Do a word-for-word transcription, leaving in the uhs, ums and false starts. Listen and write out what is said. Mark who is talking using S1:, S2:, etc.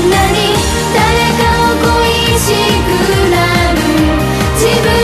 S1: なに誰かを恋しくなる自分